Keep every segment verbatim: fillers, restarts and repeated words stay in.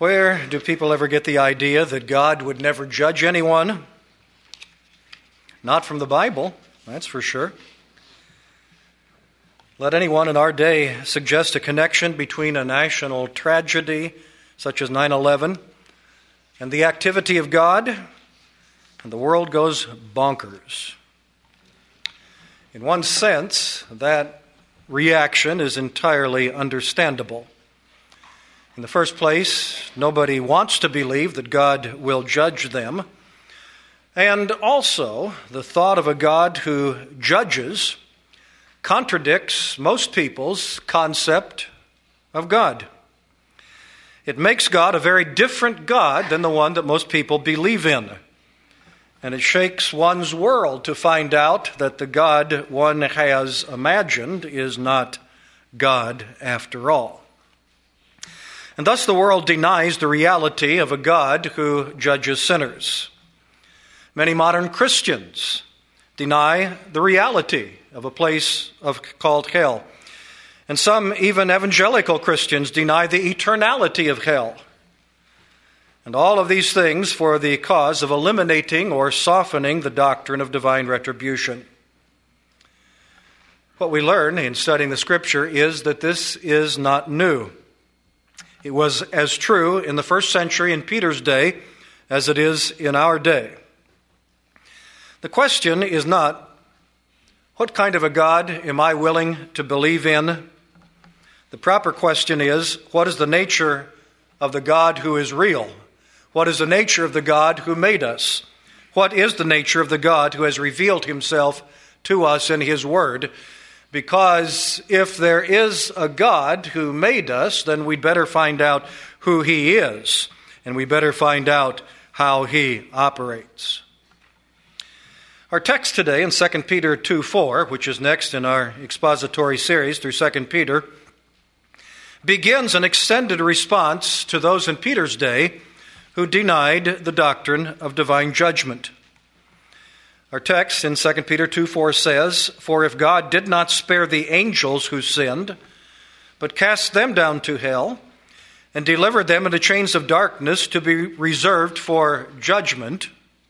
Where do people ever get the idea that God would never judge anyone? Not from the Bible, that's for sure. Let anyone in our day suggest a connection between a national tragedy such as nine eleven and the activity of God, and the world goes bonkers. In one sense, that reaction is entirely understandable. In the first place, nobody wants to believe that God will judge them. And also, the thought of a God who judges contradicts most people's concept of God. It makes God a very different God than the one that most people believe in. And it shakes one's world to find out that the God one has imagined is not God after all. And thus the world denies the reality of a God who judges sinners. Many modern Christians deny the reality of a place of, called hell. And some even evangelical Christians deny the eternality of hell. And all of these things for the cause of eliminating or softening the doctrine of divine retribution. What we learn in studying the Scripture is that this is not new. It was as true in the first century in Peter's day as it is in our day. The question is not, what kind of a God am I willing to believe in? The proper question is, what is the nature of the God who is real? What is the nature of the God who made us? What is the nature of the God who has revealed himself to us in his word? Because if there is a God who made us, then we'd better find out who he is, and we better find out how he operates. Our text today in Second Peter two four, which is next in our expository series through Second Peter, begins an extended response to those in Peter's day who denied the doctrine of divine judgment. Our text in Second Peter two four says, "For if God did not spare the angels who sinned, but cast them down to hell, and delivered them into chains of darkness to be reserved for judgment."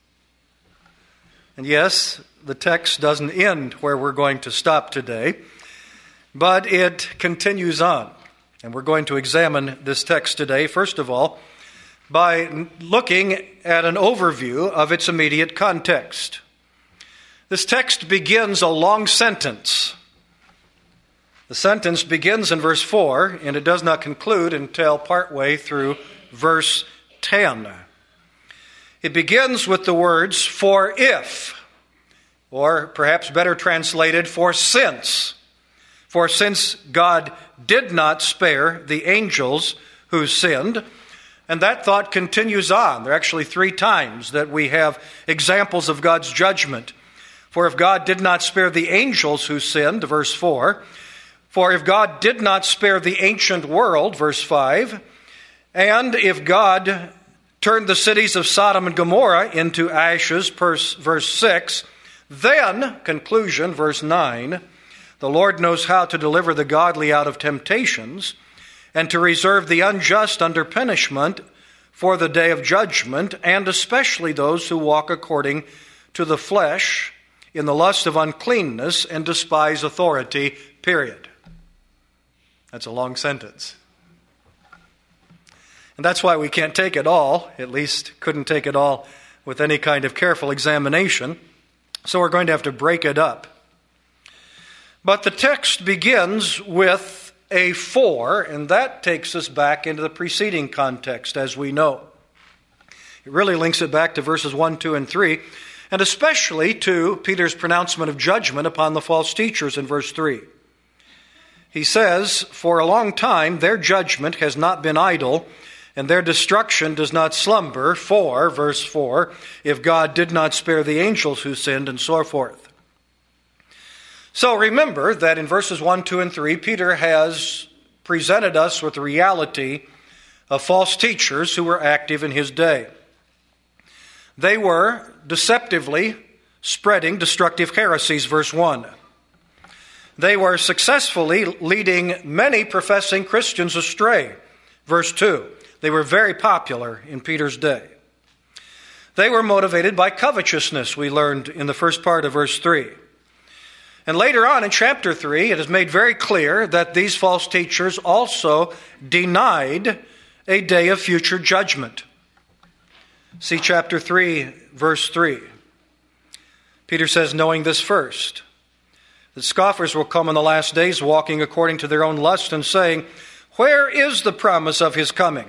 And yes, the text doesn't end where we're going to stop today, but it continues on. And we're going to examine this text today, first of all, by looking at an overview of its immediate context. This text begins a long sentence. The sentence begins in verse four, and it does not conclude until partway through verse ten. It begins with the words, "for if," or perhaps better translated, "for since." For since God did not spare the angels who sinned. And that thought continues on. There are actually three times that we have examples of God's judgment. For if God did not spare the angels who sinned, verse four. For if God did not spare the ancient world, verse five. And if God turned the cities of Sodom and Gomorrah into ashes, verse six. Then, conclusion, verse nine. The Lord knows how to deliver the godly out of temptations, and to reserve the unjust under punishment for the day of judgment, and especially those who walk according to the flesh, in the lust of uncleanness, and despise authority, period. That's a long sentence. And that's why we can't take it all, at least couldn't take it all with any kind of careful examination. So we're going to have to break it up. But the text begins with a for, and that takes us back into the preceding context, as we know. It really links it back to verses one, two, and three, and especially to Peter's pronouncement of judgment upon the false teachers in verse three. He says, "For a long time their judgment has not been idle, and their destruction does not slumber, for," verse four, "if God did not spare the angels who sinned," and so forth. So remember that in verses one, two, and three, Peter has presented us with the reality of false teachers who were active in his day. They were deceptively spreading destructive heresies, verse one. They were successfully leading many professing Christians astray, verse two. They were very popular in Peter's day. They were motivated by covetousness, we learned in the first part of verse three. And later on in chapter three, it is made very clear that these false teachers also denied a day of future judgment. See chapter three, verse three. Peter says, knowing this first, that scoffers will come in the last days, walking according to their own lust, and saying, where is the promise of his coming?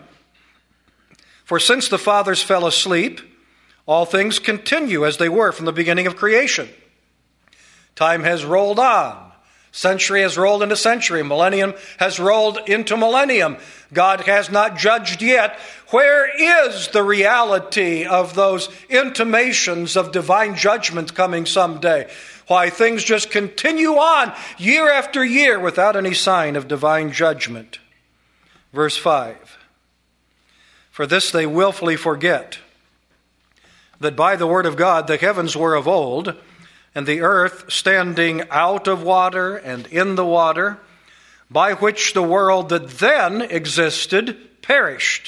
For since the fathers fell asleep, all things continue as they were from the beginning of creation. Time has rolled on. Century has rolled into century. Millennium has rolled into millennium. God has not judged yet. Where is the reality of those intimations of divine judgment coming someday? Why, things just continue on year after year without any sign of divine judgment. Verse five. For this they willfully forget, that by the word of God the heavens were of old, and the earth standing out of water and in the water, by which the world that then existed perished,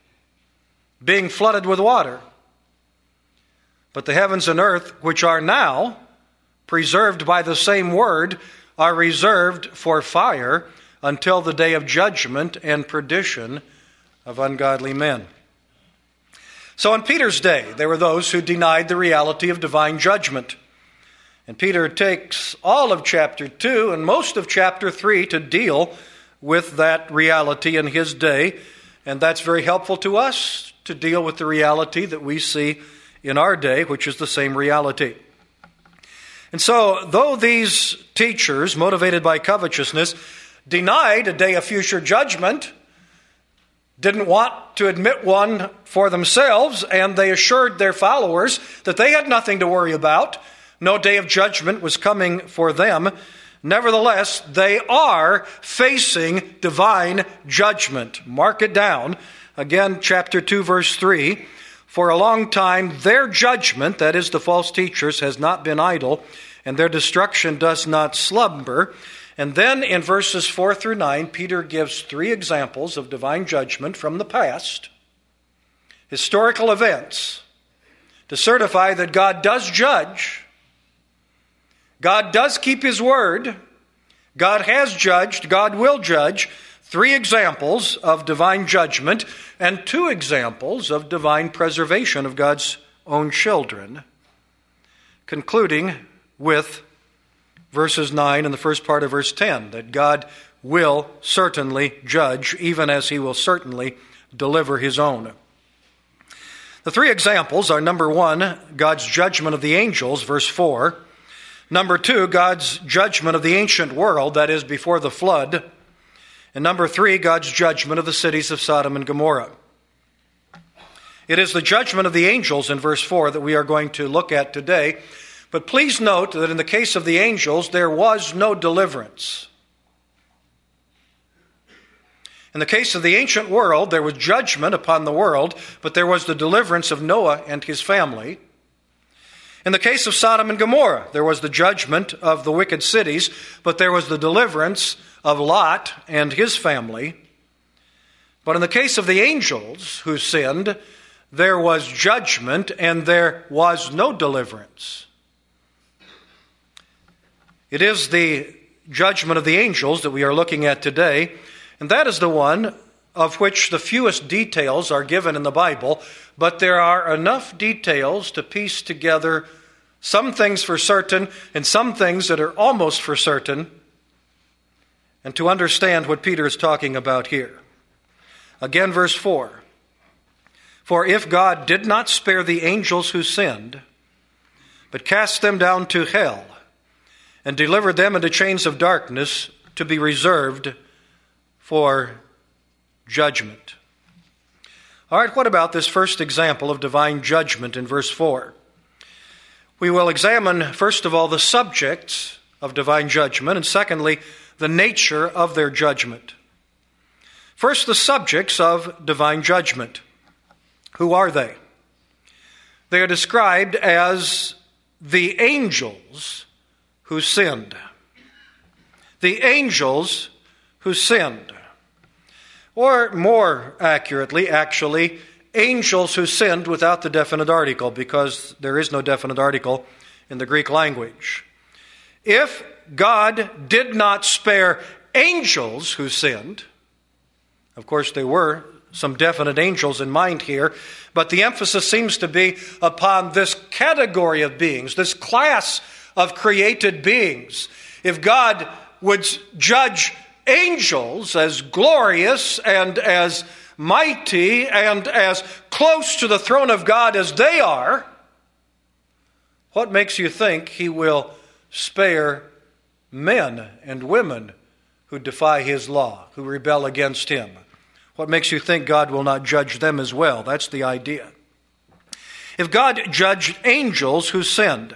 being flooded with water. But the heavens and earth, which are now preserved by the same word, are reserved for fire until the day of judgment and perdition of ungodly men. So in Peter's day, there were those who denied the reality of divine judgment. And Peter takes all of chapter two and most of chapter three to deal with that reality in his day. And that's very helpful to us to deal with the reality that we see in our day, which is the same reality. And so, though these teachers, motivated by covetousness, denied a day of future judgment, didn't want to admit one for themselves, and they assured their followers that they had nothing to worry about. No day of judgment was coming for them. Nevertheless, they are facing divine judgment. Mark it down. Again, chapter two, verse three. For a long time, their judgment, that is the false teachers, has not been idle, and their destruction does not slumber. And then in verses four through nine, Peter gives three examples of divine judgment from the past, historical events, to certify that God does judge, God does keep his word, God has judged, God will judge. Three examples of divine judgment and two examples of divine preservation of God's own children, concluding with verses nine and the first part of verse ten, that God will certainly judge, even as he will certainly deliver his own. The three examples are, number one, God's judgment of the angels, verse four. Number two, God's judgment of the ancient world, that is, before the flood. And number three, God's judgment of the cities of Sodom and Gomorrah. It is the judgment of the angels in verse four that we are going to look at today. But please note that in the case of the angels, there was no deliverance. In the case of the ancient world, there was judgment upon the world, but there was the deliverance of Noah and his family. In the case of Sodom and Gomorrah, there was the judgment of the wicked cities, but there was the deliverance of Lot and his family. But in the case of the angels who sinned, there was judgment and there was no deliverance. It is the judgment of the angels that we are looking at today, and that is the one of which the fewest details are given in the Bible, but there are enough details to piece together some things for certain and some things that are almost for certain, and to understand what Peter is talking about here. Again, verse four. For if God did not spare the angels who sinned, but cast them down to hell, and delivered them into chains of darkness to be reserved for judgment. All right, what about this first example of divine judgment in verse four? We will examine, first of all, the subjects of divine judgment, and secondly, the nature of their judgment. First, the subjects of divine judgment. Who are they? They are described as the angels who sinned. The angels who sinned. Or more accurately, actually, angels who sinned without the definite article, because there is no definite article in the Greek language. If God did not spare angels who sinned, of course there were some definite angels in mind here, but the emphasis seems to be upon this category of beings, this class of created beings. If God would judge angels as glorious and as mighty and as close to the throne of God as they are, what makes you think he will spare men and women who defy his law, who rebel against him? What makes you think God will not judge them as well? That's the idea. If God judged angels who sinned,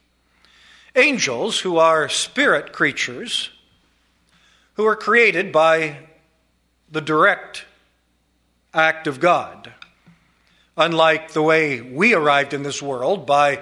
angels who are spirit creatures, who are created by the direct act of God, unlike the way we arrived in this world by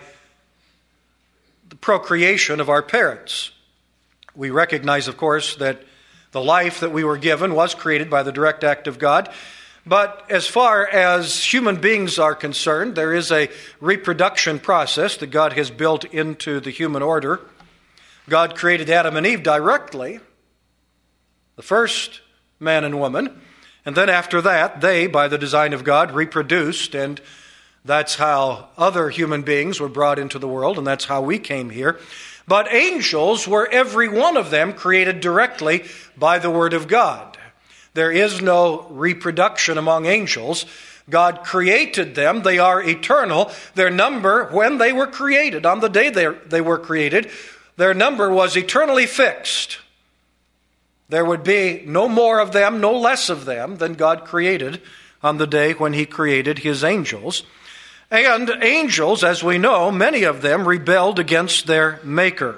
the procreation of our parents. We recognize, of course, that the life that we were given was created by the direct act of God. But as far as human beings are concerned, there is a reproduction process that God has built into the human order. God created Adam and Eve directly, the first man and woman, and then after that, they, by the design of God, reproduced, and that's how other human beings were brought into the world, and that's how we came here. But angels were, every one of them, created directly by the Word of God. There is no reproduction among angels. God created them. They are eternal. Their number, when they were created, on the day they, they were created, their number was eternally fixed. There would be no more of them, no less of them than God created on the day when he created his angels. And angels, as we know, many of them rebelled against their Maker.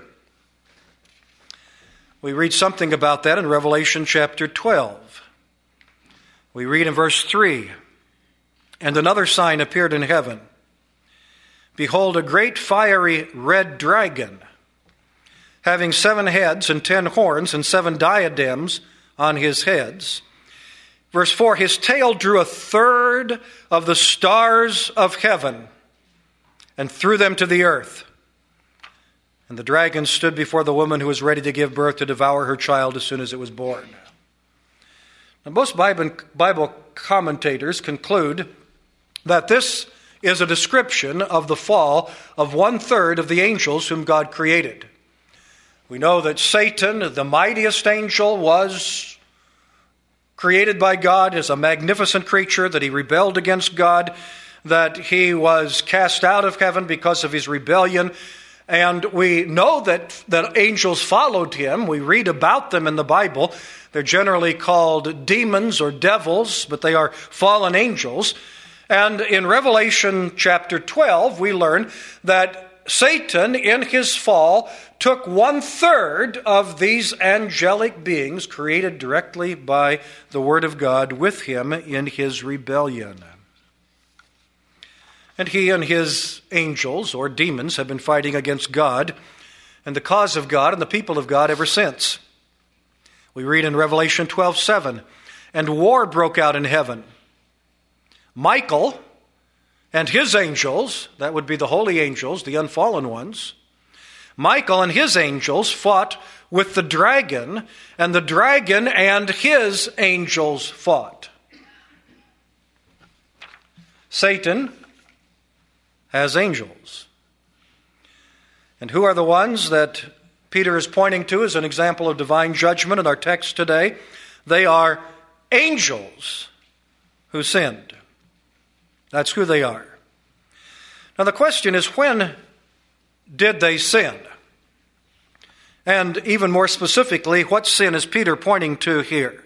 We read something about that in Revelation chapter twelve. We read in verse three, "And another sign appeared in heaven. Behold, a great fiery red dragon, having seven heads and ten horns and seven diadems on his heads." Verse four, "His tail drew a third of the stars of heaven and threw them to the earth. And the dragon stood before the woman who was ready to give birth to devour her child as soon as it was born." Now, most Bible commentators conclude that this is a description of the fall of one-third of the angels whom God created. We know that Satan, the mightiest angel, was created by God as a magnificent creature, that he rebelled against God, that he was cast out of heaven because of his rebellion. And we know that, that angels followed him. We read about them in the Bible. They're generally called demons or devils, but they are fallen angels. And in Revelation chapter twelve, we learn that Satan, in his fall, took one-third of these angelic beings created directly by the Word of God with him in his rebellion. And he and his angels, or demons, have been fighting against God and the cause of God and the people of God ever since. We read in Revelation twelve seven, "And war broke out in heaven. Michael and his angels," that would be the holy angels, the unfallen ones, "Michael and his angels fought with the dragon, and the dragon and his angels fought." Satan has angels. And who are the ones that Peter is pointing to as an example of divine judgment in our text today? They are angels who sinned. That's who they are. Now the question is, when did they sin? And even more specifically, what sin is Peter pointing to here?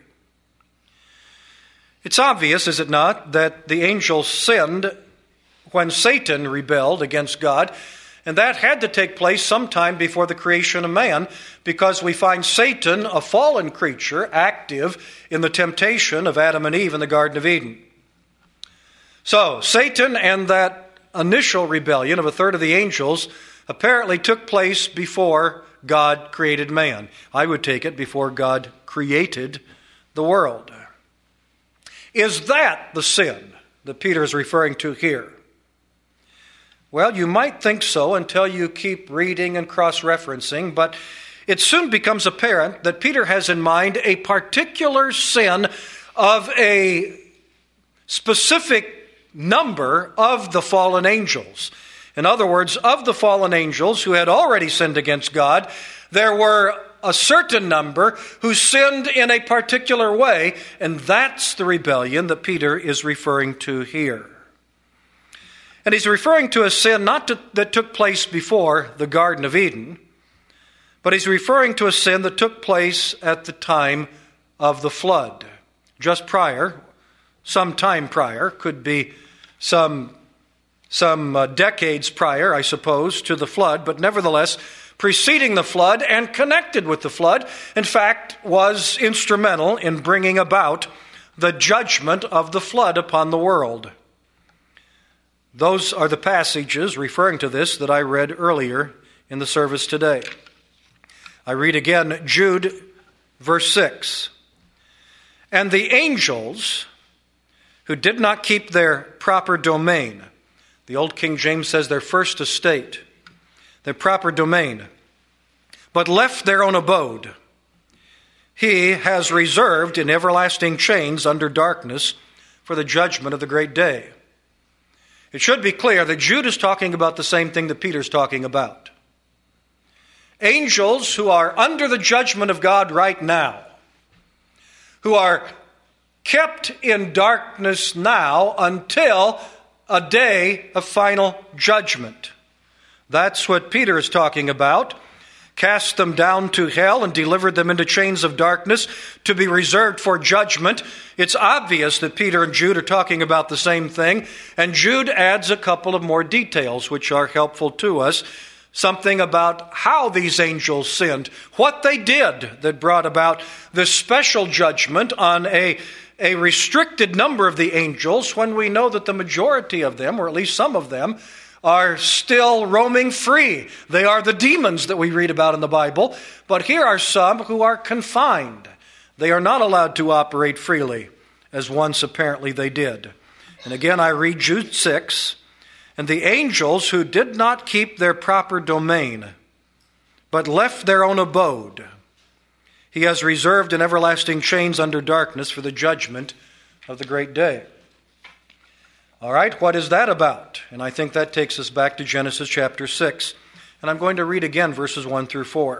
It's obvious, is it not, that the angels sinned when Satan rebelled against God, and that had to take place sometime before the creation of man, because we find Satan, a fallen creature, active in the temptation of Adam and Eve in the Garden of Eden. So, Satan and that initial rebellion of a third of the angels apparently took place before God created man. I would take it before God created the world. Is that the sin that Peter is referring to here? Well, you might think so until you keep reading and cross-referencing, but it soon becomes apparent that Peter has in mind a particular sin of a specific number of the fallen angels. In other words, of the fallen angels who had already sinned against God, there were a certain number who sinned in a particular way, and that's the rebellion that Peter is referring to here. And he's referring to a sin not to, that took place before the Garden of Eden, but he's referring to a sin that took place at the time of the flood. Just prior, some time prior, could be some, some uh, decades prior, I suppose, to the flood, but nevertheless, preceding the flood and connected with the flood, in fact, was instrumental in bringing about the judgment of the flood upon the world. Those are the passages referring to this that I read earlier in the service today. I read again Jude, verse six. And the angels who did not keep their proper domain, the old King James says their first estate, their proper domain, but left their own abode, he has reserved in everlasting chains under darkness for the judgment of the great day. It should be clear that Jude is talking about the same thing that Peter's talking about. Angels who are under the judgment of God right now, who are kept in darkness now until a day of final judgment. That's what Peter is talking about. Cast them down to hell and delivered them into chains of darkness to be reserved for judgment. It's obvious that Peter and Jude are talking about the same thing, and Jude adds a couple of more details which are helpful to us. Something about how these angels sinned, what they did that brought about this special judgment on a a restricted number of the angels when we know that the majority of them, or at least some of them, are still roaming free. They are the demons that we read about in the Bible, but here are some who are confined. They are not allowed to operate freely, as once apparently they did. And again, I read Jude six, and the angels who did not keep their proper domain, but left their own abode, he has reserved in everlasting chains under darkness for the judgment of the great day. All right, what is that about? And I think that takes us back to Genesis chapter six. And I'm going to read again verses one through four.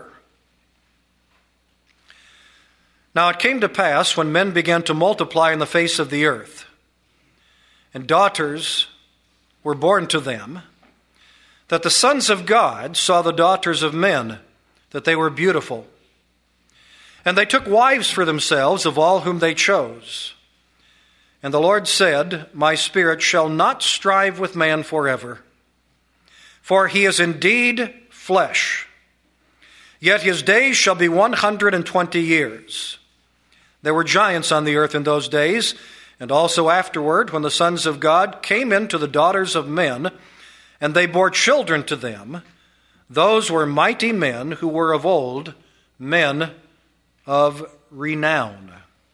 Now it came to pass when men began to multiply in the face of the earth, and daughters were born to them, that the sons of God saw the daughters of men, that they were beautiful. And they took wives for themselves of all whom they chose. And the Lord said, My spirit shall not strive with man forever, for he is indeed flesh. Yet his days shall be one hundred and twenty years. There were giants on the earth in those days, and also afterward, when the sons of God came in to the daughters of men, and they bore children to them, those were mighty men who were of old, men of renown.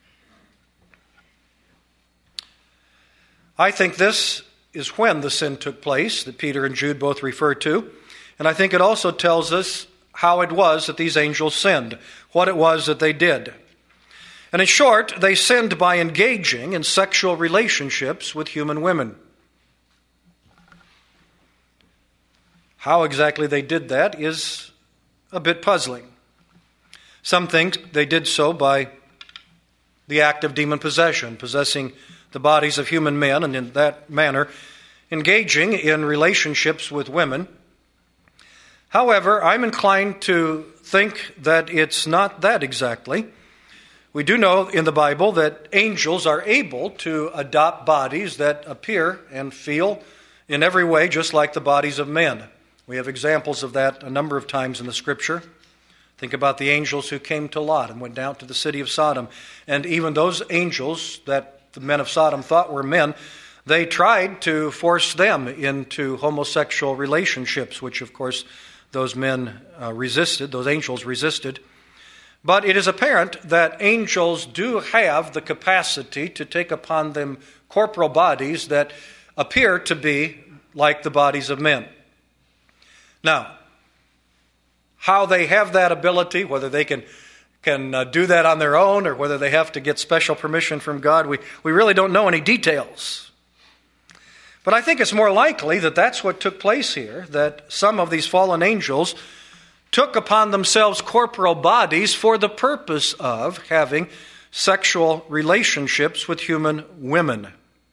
I think this is when the sin took place that Peter and Jude both refer to. And I think it also tells us how it was that these angels sinned, what it was that they did. And in short, they sinned by engaging in sexual relationships with human women. How exactly they did that is a bit puzzling. Some think they did so by the act of demon possession, possessing the bodies of human men, and in that manner engaging in relationships with women. However, I'm inclined to think that it's not that exactly. We do know in the Bible that angels are able to adopt bodies that appear and feel in every way just like the bodies of men. We have examples of that a number of times in the Scripture. Think about the angels who came to Lot and went down to the city of Sodom. And even those angels that the men of Sodom thought were men, they tried to force them into homosexual relationships, which of course those men uh, resisted, those angels resisted. But it is apparent that angels do have the capacity to take upon them corporal bodies that appear to be like the bodies of men. Now, how they have that ability, whether they can can uh, do that on their own or whether they have to get special permission from God, we, we really don't know any details. But I think it's more likely that that's what took place here, that some of these fallen angels took upon themselves corporal bodies for the purpose of having sexual relationships with human women.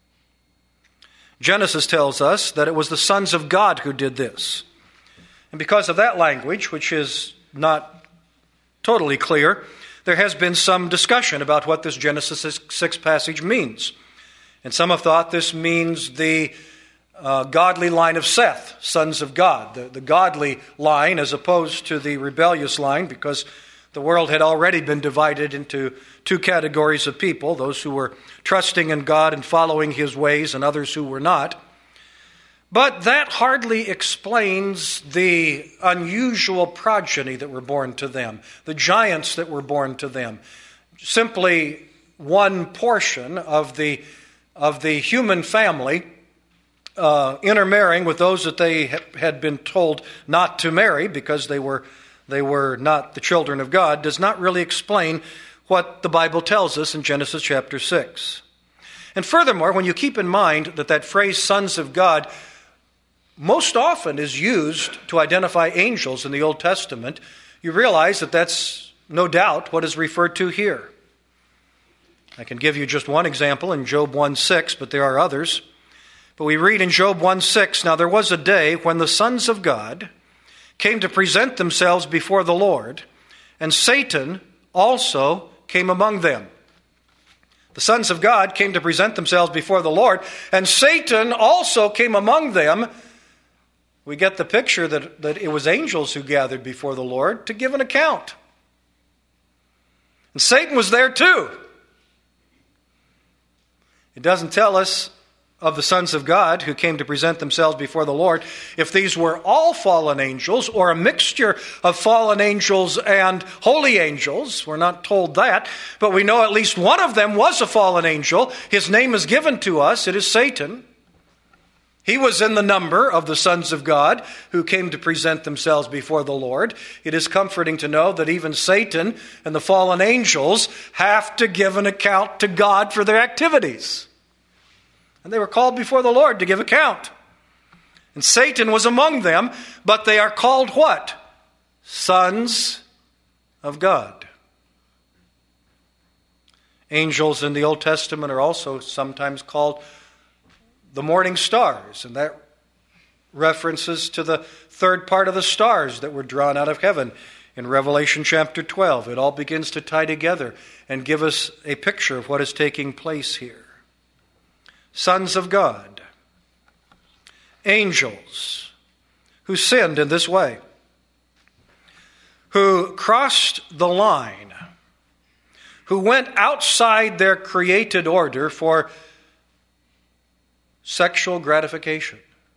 Genesis tells us that it was the sons of God who did this. And because of that language, which is not totally clear, there has been some discussion about what this Genesis six passage means. And some have thought this means the uh, godly line of Seth, sons of God, the, the godly line as opposed to the rebellious line, because the world had already been divided into two categories of people, those who were trusting in God and following His ways and others who were not. But that hardly explains the unusual progeny that were born to them, the giants that were born to them. Simply one portion of the, of the human family uh, intermarrying with those that they ha- had been told not to marry because they were, they were not the children of God does not really explain what the Bible tells us in Genesis chapter six. And furthermore, when you keep in mind that that phrase, sons of God, most often is used to identify angels in the Old Testament, you realize that that's no doubt what is referred to here. I can give you just one example in Job one six, but there are others. But we read in Job one six, "Now there was a day when the sons of God came to present themselves before the Lord, and Satan also came among them." The sons of God came to present themselves before the Lord, and Satan also came among them. We get the picture that, that it was angels who gathered before the Lord to give an account. And Satan was there too. It doesn't tell us of the sons of God who came to present themselves before the Lord if these were all fallen angels or a mixture of fallen angels and holy angels. We're not told that, but we know at least one of them was a fallen angel. His name is given to us. It is Satan. He was in the number of the sons of God who came to present themselves before the Lord. It is comforting to know that even Satan and the fallen angels have to give an account to God for their activities. And they were called before the Lord to give account. And Satan was among them, but they are called what? Sons of God. Angels in the Old Testament are also sometimes called the morning stars, and that references to the third part of the stars that were drawn out of heaven in Revelation chapter twelve. It all begins to tie together and give us a picture of what is taking place here. Sons of God, angels who sinned in this way, who crossed the line, who went outside their created order for sexual gratification.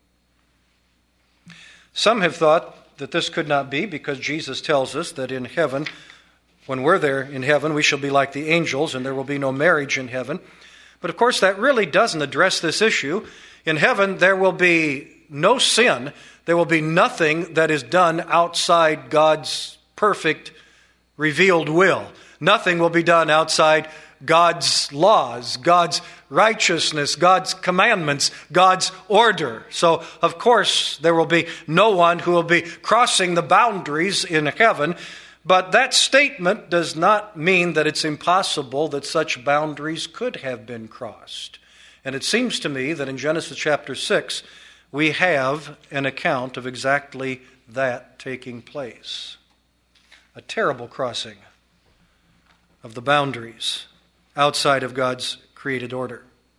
Some have thought that this could not be because Jesus tells us that in heaven, when we're there in heaven, we shall be like the angels and there will be no marriage in heaven. But of course, that really doesn't address this issue. In heaven, there will be no sin. There will be nothing that is done outside God's perfect revealed will. Nothing will be done outside God's laws, God's righteousness, God's commandments, God's order. So, of course, there will be no one who will be crossing the boundaries in heaven. But that statement does not mean that it's impossible that such boundaries could have been crossed. And it seems to me that in Genesis chapter six, we have an account of exactly that taking place. A terrible crossing of the boundaries outside of God's created order.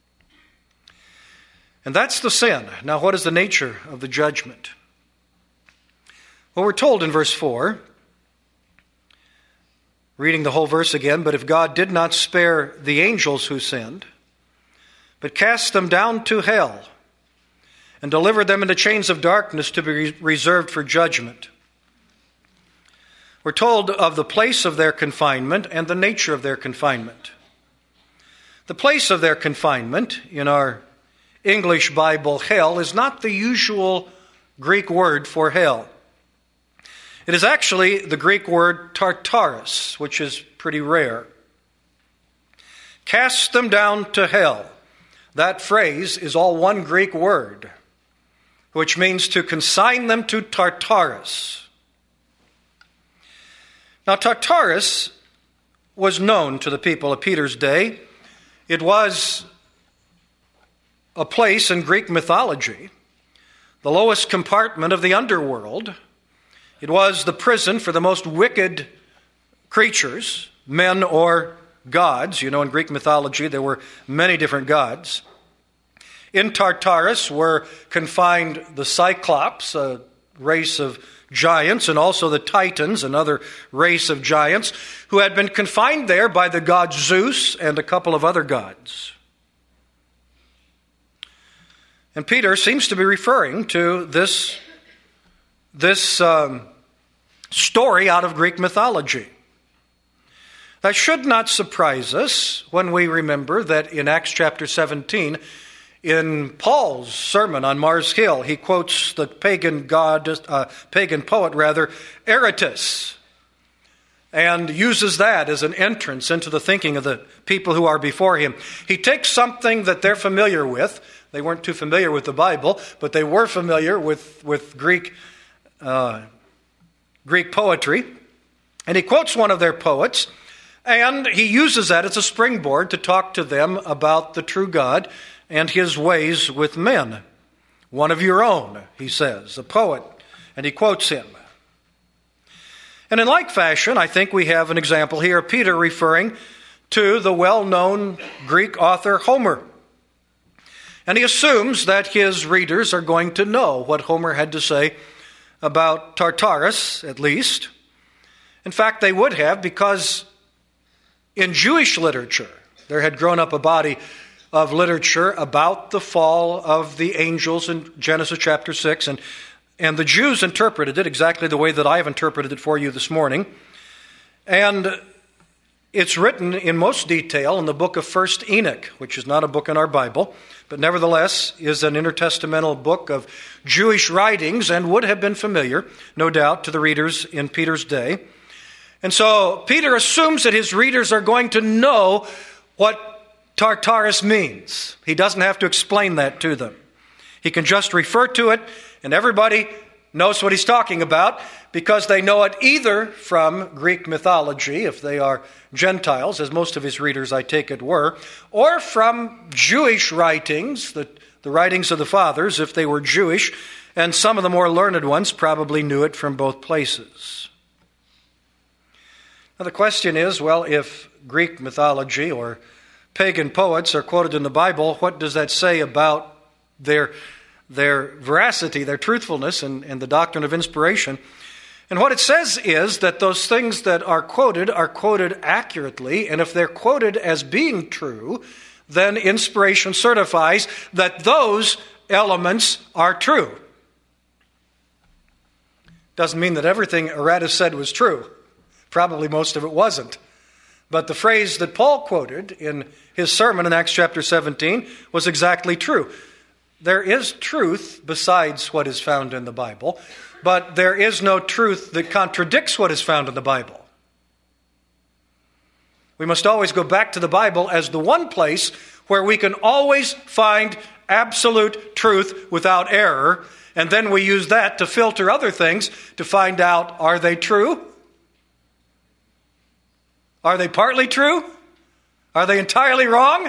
And that's the sin. Now, what is the nature of the judgment? Well, we're told in verse four, reading the whole verse again, "But if God did not spare the angels who sinned, but cast them down to hell, and delivered them into chains of darkness to be reserved for judgment." We're told of the place of their confinement and the nature of their confinement. The place of their confinement in our English Bible, hell, is not the usual Greek word for hell. It is actually the Greek word Tartarus, which is pretty rare. Cast them down to hell. That phrase is all one Greek word, which means to consign them to Tartarus. Now, Tartarus was known to the people of Peter's day. It was a place in Greek mythology, the lowest compartment of the underworld. It was the prison for the most wicked creatures, men or gods. You know, in Greek mythology, there were many different gods. In Tartarus were confined the Cyclops, a race of giants, and also the Titans, another race of giants, who had been confined there by the god Zeus and a couple of other gods. And Peter seems to be referring to this, this um, story out of Greek mythology. That should not surprise us when we remember that in Acts chapter seventeen, in Paul's sermon on Mars Hill, he quotes the pagan god, uh, pagan poet rather, Aratus, and uses that as an entrance into the thinking of the people who are before him. He takes something that they're familiar with. They weren't too familiar with the Bible, but they were familiar with, with Greek, uh, Greek poetry. And he quotes one of their poets, and he uses that as a springboard to talk to them about the true God and his ways with men. One of your own, he says, a poet, and he quotes him. And in like fashion, I think we have an example here of Peter referring to the well-known Greek author Homer. And he assumes that his readers are going to know what Homer had to say about Tartarus, at least. In fact, they would have, because in Jewish literature, there had grown up a body of literature about the fall of the angels in Genesis chapter six, and, and the Jews interpreted it exactly the way that I have interpreted it for you this morning. And it's written in most detail in the book of First Enoch, which is not a book in our Bible, but nevertheless is an intertestamental book of Jewish writings and would have been familiar, no doubt, to the readers in Peter's day. And so Peter assumes that his readers are going to know what Tartarus means. He doesn't have to explain that to them. He can just refer to it, and everybody knows what he's talking about because they know it either from Greek mythology, if they are Gentiles, as most of his readers, I take it, were, or from Jewish writings, the, the writings of the fathers, if they were Jewish, and some of the more learned ones probably knew it from both places. Now the question is, well, if Greek mythology or pagan poets are quoted in the Bible, what does that say about their, their veracity, their truthfulness, and, and the doctrine of inspiration? And what it says is that those things that are quoted are quoted accurately, and if they're quoted as being true, then inspiration certifies that those elements are true. Doesn't mean that everything Aratus said was true. Probably most of it wasn't. But the phrase that Paul quoted in his sermon in Acts chapter seventeen was exactly true. There is truth besides what is found in the Bible, but there is no truth that contradicts what is found in the Bible. We must always go back to the Bible as the one place where we can always find absolute truth without error, and then we use that to filter other things to find out, are they true? Are they partly true? Are they entirely wrong?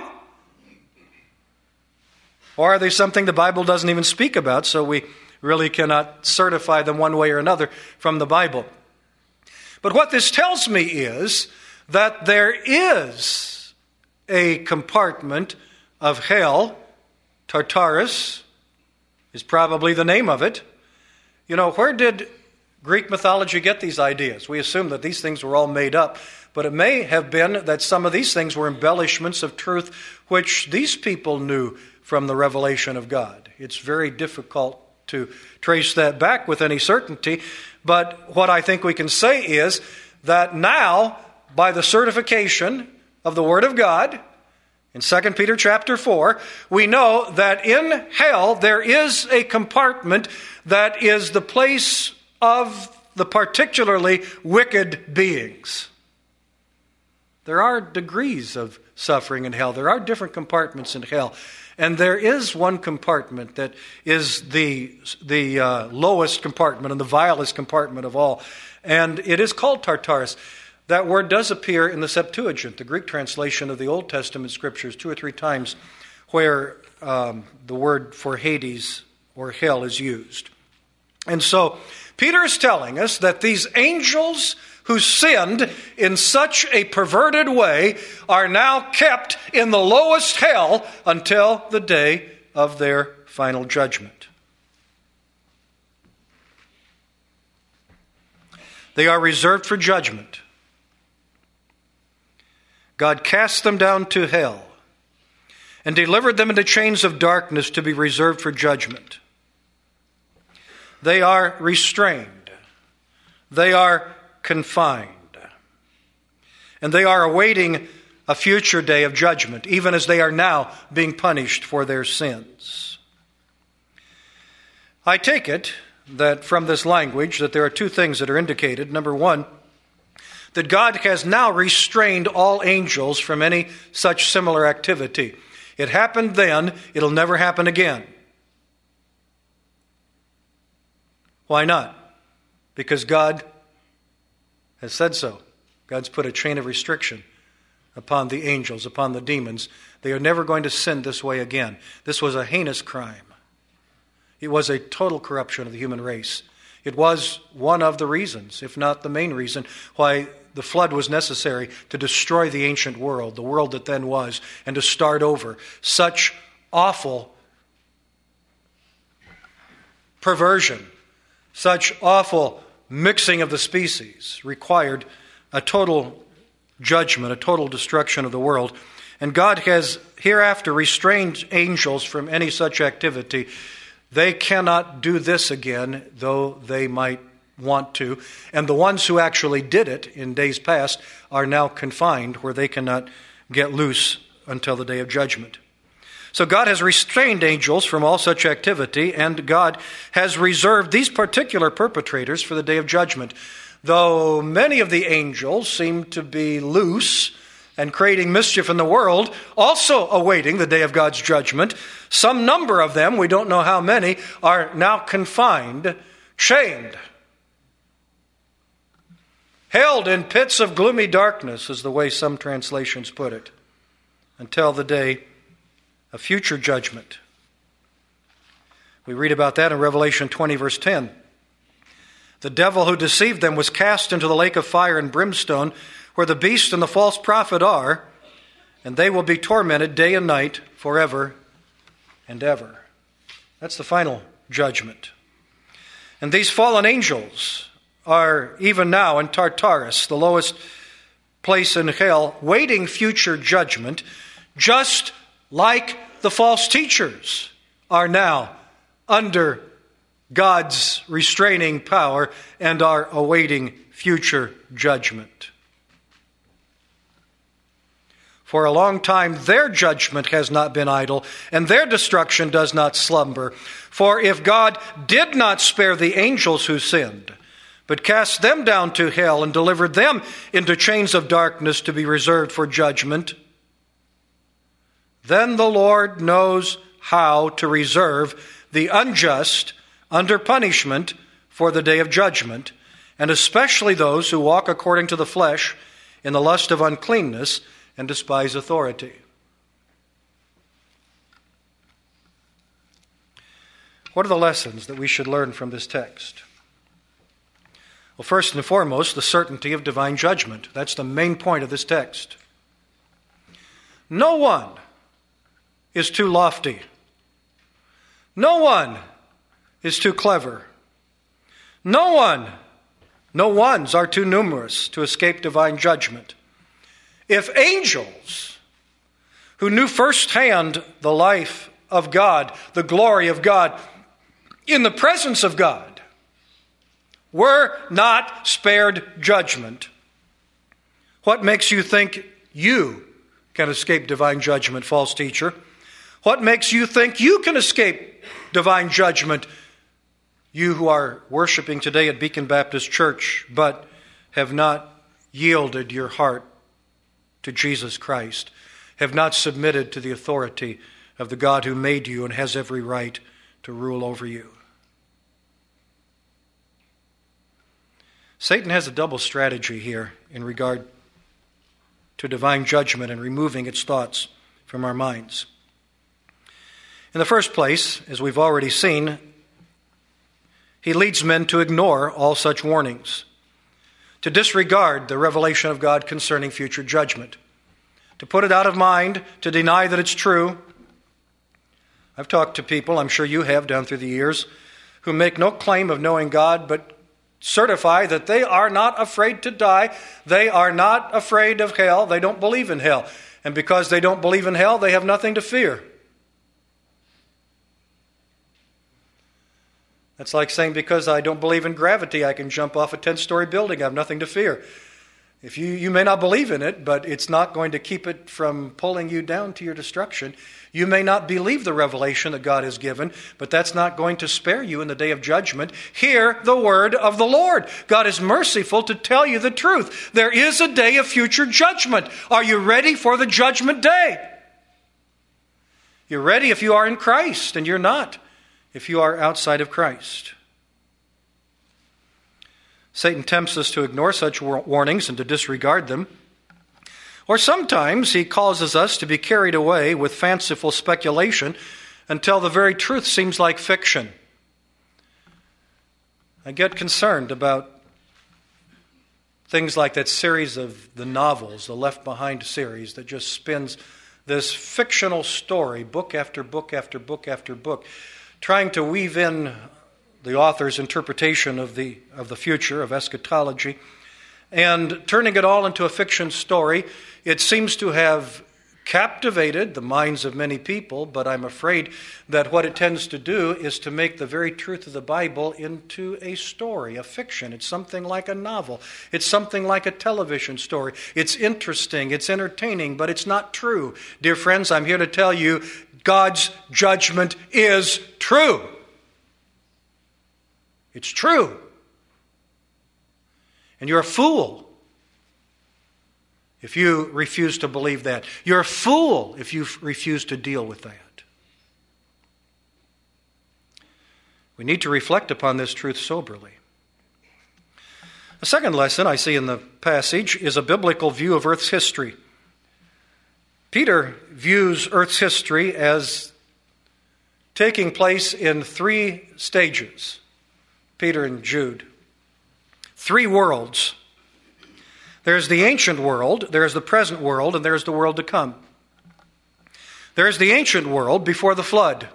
Or are they something the Bible doesn't even speak about, so we really cannot certify them one way or another from the Bible? But what this tells me is that there is a compartment of hell. Tartarus is probably the name of it. You know, where did Greek mythology get these ideas? We assume that these things were all made up, but it may have been that some of these things were embellishments of truth which these people knew from the revelation of God. It's very difficult to trace that back with any certainty. But what I think we can say is that now, by the certification of the Word of God, in Second Peter chapter four, we know that in hell there is a compartment that is the place of the particularly wicked beings. There are degrees of suffering in hell. There are different compartments in hell. And there is one compartment that is the, the uh, lowest compartment and the vilest compartment of all. And it is called Tartarus. That word does appear in the Septuagint, the Greek translation of the Old Testament scriptures, two or three times where um, the word for Hades or hell is used. And so Peter is telling us that these angels who sinned in such a perverted way are now kept in the lowest hell until the day of their final judgment. They are reserved for judgment. God cast them down to hell and delivered them into chains of darkness to be reserved for judgment. They are restrained. They are confined. And they are awaiting a future day of judgment, even as they are now being punished for their sins. I take it that from this language that there are two things that are indicated. Number one, that God has now restrained all angels from any such similar activity. It happened then, it'll never happen again. Why not? Because God has said so. God's put a chain of restriction upon the angels, upon the demons. They are never going to sin this way again. This was a heinous crime. It was a total corruption of the human race. It was one of the reasons, if not the main reason, why the flood was necessary to destroy the ancient world, the world that then was, and to start over. Such awful perversion, such awful mixing of the species required a total judgment, a total destruction of the world. And God has hereafter restrained angels from any such activity. They cannot do this again, though they might want to. And the ones who actually did it in days past are now confined where they cannot get loose until the day of judgment. So God has restrained angels from all such activity, and God has reserved these particular perpetrators for the day of judgment. Though many of the angels seem to be loose and creating mischief in the world, also awaiting the day of God's judgment, some number of them, we don't know how many, are now confined, chained, held in pits of gloomy darkness, is the way some translations put it, until the day of future judgment. We read about that in Revelation twenty, verse ten. The devil who deceived them was cast into the lake of fire and brimstone, where the beast and the false prophet are, and they will be tormented day and night forever and ever. That's the final judgment. And these fallen angels are even now in Tartarus, the lowest place in hell, waiting future judgment, just like the false teachers are now under God's restraining power and are awaiting future judgment. For a long time their judgment has not been idle, and their destruction does not slumber. For if God did not spare the angels who sinned, but cast them down to hell and delivered them into chains of darkness to be reserved for judgment, then the Lord knows how to reserve the unjust under punishment for the day of judgment, and especially those who walk according to the flesh in the lust of uncleanness and despise authority. What are the lessons that we should learn from this text? Well, first and foremost, the certainty of divine judgment. That's the main point of this text. No one is too lofty. No one is too clever. No one, no ones are too numerous to escape divine judgment. If angels who knew firsthand the life of God, the glory of God, in the presence of God were not spared judgment, what makes you think you can escape divine judgment, false teacher? What makes you think you can escape divine judgment, you who are worshiping today at Beacon Baptist Church, but have not yielded your heart to Jesus Christ, have not submitted to the authority of the God who made you and has every right to rule over you? Satan has a double strategy here in regard to divine judgment and removing its thoughts from our minds. In the first place, as we've already seen, he leads men to ignore all such warnings, to disregard the revelation of God concerning future judgment, to put it out of mind, to deny that it's true. I've talked to people, I'm sure you have down through the years, who make no claim of knowing God, but certify that they are not afraid to die. They are not afraid of hell. They don't believe in hell. And because they don't believe in hell, they have nothing to fear. That's like saying because I don't believe in gravity, I can jump off a ten-story building. I have nothing to fear. If you, you may not believe in it, but it's not going to keep it from pulling you down to your destruction. You may not believe the revelation that God has given, but that's not going to spare you in the day of judgment. Hear the word of the Lord. God is merciful to tell you the truth. There is a day of future judgment. Are you ready for the judgment day? You're ready if you are in Christ, and you're not if you are outside of Christ. Satan tempts us to ignore such warnings and to disregard them. Or sometimes he causes us to be carried away with fanciful speculation until the very truth seems like fiction. I get concerned about things like that series of the novels, the Left Behind series, that just spins this fictional story, book after book after book after book, trying to weave in the author's interpretation of the of the future, of eschatology, and turning it all into a fiction story. It seems to have captivated the minds of many people, but I'm afraid that what it tends to do is to make the very truth of the Bible into a story, a fiction. It's something like a novel. It's something like a television story. It's interesting, it's entertaining, but it's not true. Dear friends, I'm here to tell you, God's judgment is true. It's true. And you're a fool if you refuse to believe that. You're a fool if you refuse to deal with that. We need to reflect upon this truth soberly. A second lesson I see in the passage is a biblical view of Earth's history. Peter views Earth's history as taking place in three stages. Peter and Jude. Three worlds. There's the ancient world, there's the present world, and there's the world to come. There's the ancient world before the flood.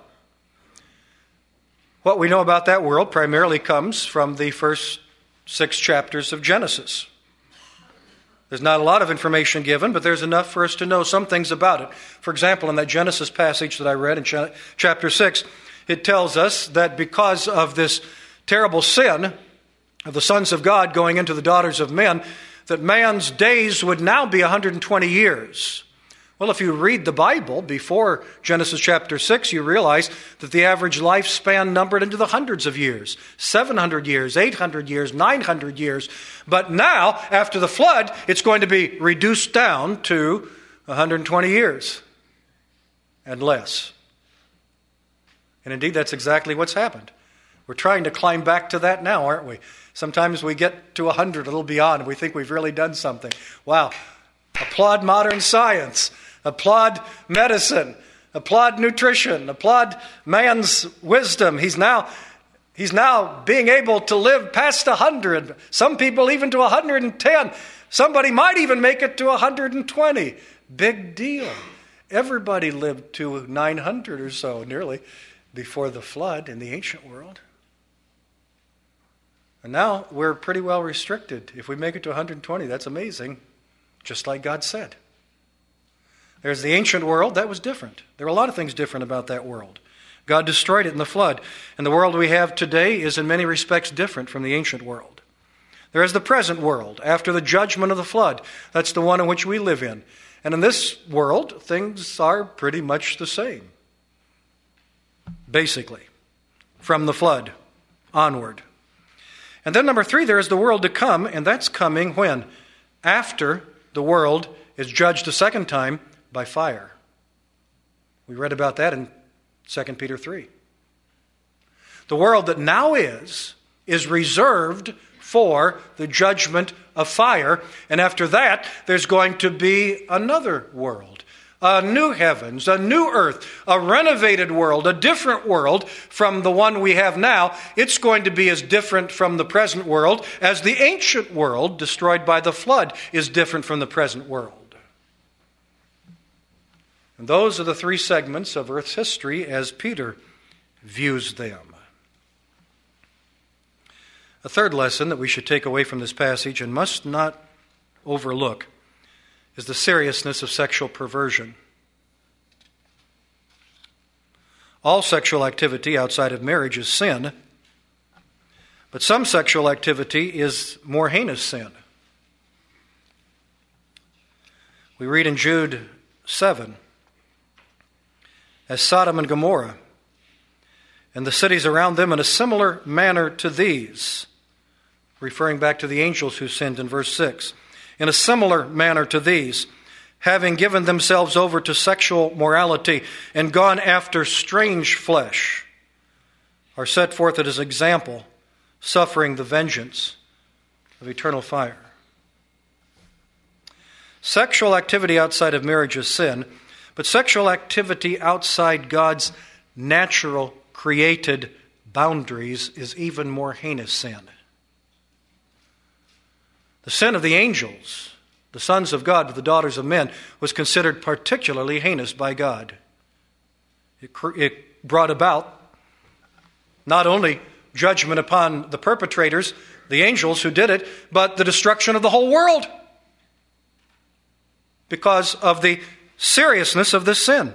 What we know about that world primarily comes from the first six chapters of Genesis. There's not a lot of information given, but there's enough for us to know some things about it. For example, in that Genesis passage that I read in chapter six, it tells us that because of this terrible sin of the sons of God going into the daughters of men, that man's days would now be one hundred twenty years. Well, if you read the Bible before Genesis chapter six, you realize that the average lifespan numbered into the hundreds of years. seven hundred years, eight hundred years, nine hundred years. But now, after the flood, it's going to be reduced down to one hundred twenty years and less. And indeed, that's exactly what's happened. We're trying to climb back to that now, aren't we? Sometimes we get to one hundred, a little beyond, and we think we've really done something. Wow. Applaud modern science. Applaud medicine. Applaud nutrition. Applaud man's wisdom. He's now, he's now being able to live past one hundred. Some people even to one hundred ten. Somebody might even make it to one hundred twenty. Big deal. Everybody lived to nine hundred or so, nearly, before the flood in the ancient world. And now we're pretty well restricted. If we make it to one hundred twenty, that's amazing, just like God said. There's the ancient world. That was different. There were a lot of things different about that world. God destroyed it in the flood. And the world we have today is in many respects different from the ancient world. There is the present world after the judgment of the flood. That's the one in which we live in. And in this world, things are pretty much the same. Basically, from the flood onward. And then number three, there is the world to come, and that's coming when? After the world is judged a second time by fire. We read about that in Second Peter three. The world that now is, is reserved for the judgment of fire. And after that, there's going to be another world. A new heavens, a new earth, a renovated world, a different world from the one we have now. It's going to be as different from the present world as the ancient world destroyed by the flood is different from the present world. And those are the three segments of Earth's history as Peter views them. A third lesson that we should take away from this passage and must not overlook is the seriousness of sexual perversion. All sexual activity outside of marriage is sin, but some sexual activity is more heinous sin. We read in Jude seven, as Sodom and Gomorrah and the cities around them in a similar manner to these, referring back to the angels who sinned in verse six, in a similar manner to these, having given themselves over to sexual morality and gone after strange flesh, are set forth as an example, suffering the vengeance of eternal fire. Sexual activity outside of marriage is sin, but sexual activity outside God's natural created boundaries is even more heinous sin. The sin of the angels, the sons of God with the daughters of men, was considered particularly heinous by God. It, it brought about not only judgment upon the perpetrators, the angels who did it, but the destruction of the whole world because of the seriousness of this sin.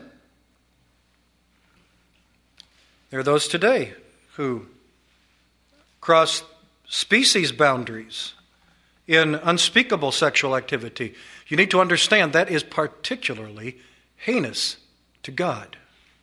There are those today who cross species boundaries in unspeakable sexual activity. You need to understand that is particularly heinous to God.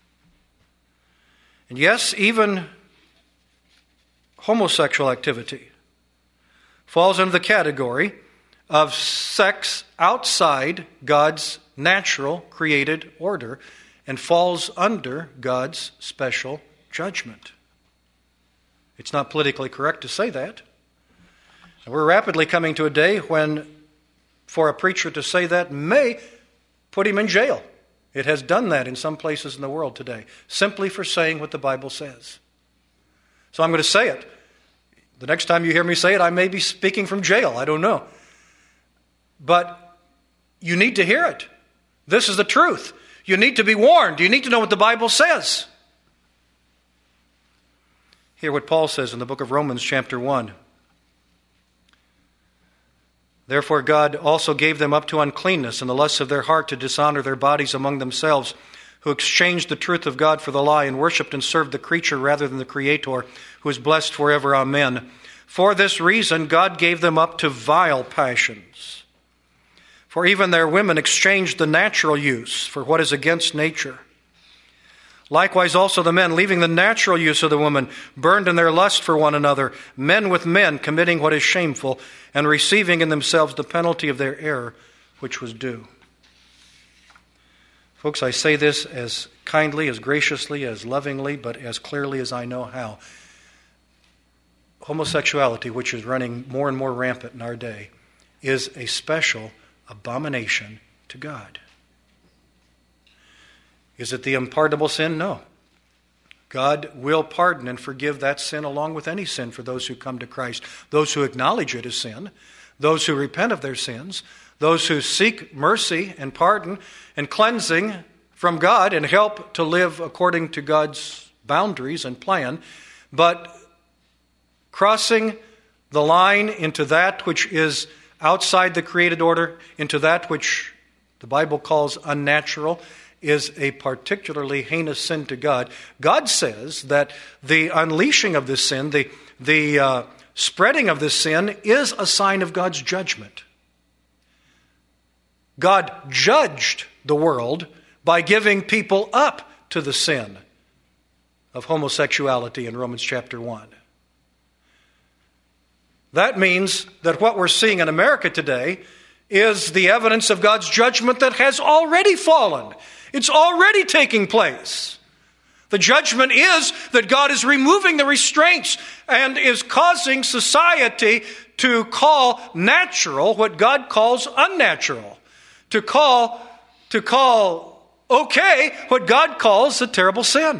And yes, even homosexual activity falls under the category of sex outside God's natural created order and falls under God's special judgment. It's not politically correct to say that. And we're rapidly coming to a day when for a preacher to say that may put him in jail. It has done that in some places in the world today, simply for saying what the Bible says. So I'm going to say it. The next time you hear me say it, I may be speaking from jail. I don't know. But you need to hear it. This is the truth. You need to be warned. You need to know what the Bible says. Hear what Paul says in the book of Romans chapter one. Therefore God also gave them up to uncleanness and the lusts of their heart to dishonor their bodies among themselves, who exchanged the truth of God for the lie and worshipped and served the creature rather than the Creator, who is blessed forever. Amen. For this reason God gave them up to vile passions. For even their women exchanged the natural use for what is against nature. Likewise also the men, leaving the natural use of the woman, burned in their lust for one another, men with men, committing what is shameful, and receiving in themselves the penalty of their error, which was due. Folks, I say this as kindly, as graciously, as lovingly, but as clearly as I know how. Homosexuality, which is running more and more rampant in our day, is a special abomination to God. Is it the unpardonable sin? No. God will pardon and forgive that sin along with any sin for those who come to Christ. Those who acknowledge it as sin, those who repent of their sins, those who seek mercy and pardon and cleansing from God and help to live according to God's boundaries and plan. But crossing the line into that which is outside the created order, into that which the Bible calls unnatural, is a particularly heinous sin to God. God says that the unleashing of this sin, the, the uh, spreading of this sin, is a sign of God's judgment. God judged the world by giving people up to the sin of homosexuality in Romans chapter one. That means that what we're seeing in America today is the evidence of God's judgment that has already fallen. It's already taking place. The judgment is that God is removing the restraints and is causing society to call natural what God calls unnatural. To call, to call okay what God calls a terrible sin.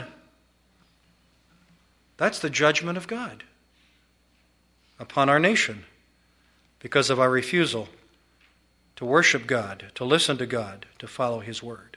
That's the judgment of God upon our nation because of our refusal to worship God, to listen to God, to follow His word.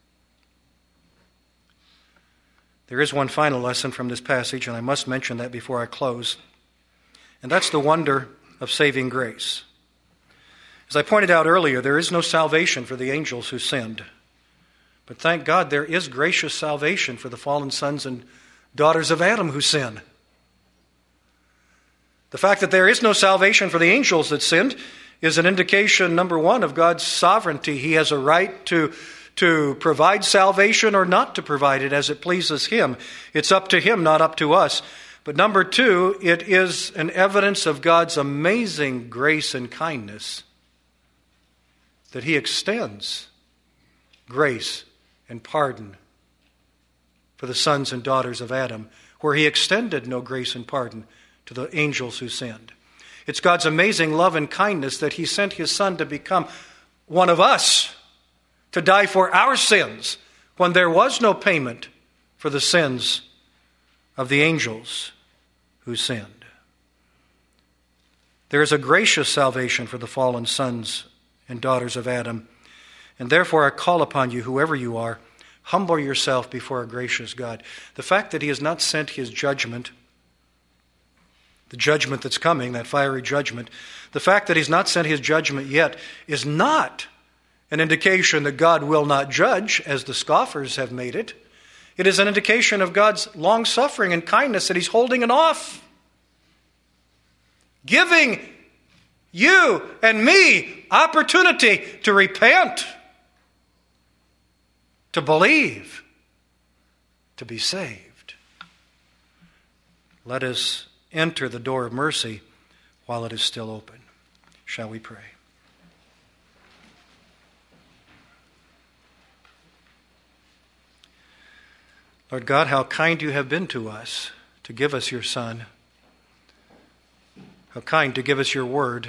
There is one final lesson from this passage, and I must mention that before I close, and that's the wonder of saving grace. As I pointed out earlier, there is no salvation for the angels who sinned. But thank God there is gracious salvation for the fallen sons and daughters of Adam who sin. The fact that there is no salvation for the angels that sinned is an indication, number one, of God's sovereignty. He has a right to, to provide salvation or not to provide it as it pleases Him. It's up to Him, not up to us. But number two, it is an evidence of God's amazing grace and kindness that He extends grace and pardon for the sons and daughters of Adam, where He extended no grace and pardon to the angels who sinned. It's God's amazing love and kindness that He sent His Son to become one of us, to die for our sins, when there was no payment for the sins of the angels who sinned. There is a gracious salvation for the fallen sons and daughters of Adam. And therefore I call upon you, whoever you are, humble yourself before a gracious God. The fact that He has not sent His judgment, the judgment that's coming, that fiery judgment, the fact that He's not sent His judgment yet is not an indication that God will not judge, as the scoffers have made it. It is an indication of God's long-suffering and kindness that He's holding it off, giving you and me opportunity to repent, to believe, to be saved. Let us enter the door of mercy while it is still open. Shall we pray? Lord God, how kind you have been to us to give us your Son. How kind to give us your word.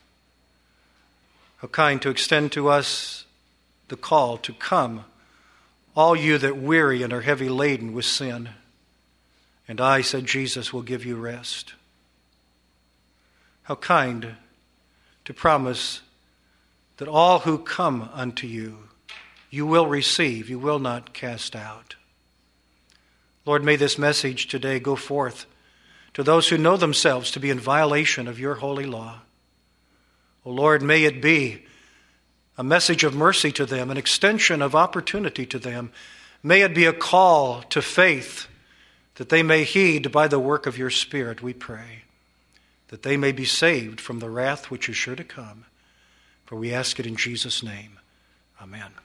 How kind to extend to us the call to come, all you that weary and are heavy laden with sin. And I, said Jesus, will give you rest. How kind to promise that all who come unto you, you will receive, you will not cast out. Lord, may this message today go forth to those who know themselves to be in violation of your holy law. O Lord, may it be a message of mercy to them, an extension of opportunity to them. May it be a call to faith that they may heed by the work of your Spirit, we pray, that they may be saved from the wrath which is sure to come. For we ask it in Jesus' name. Amen.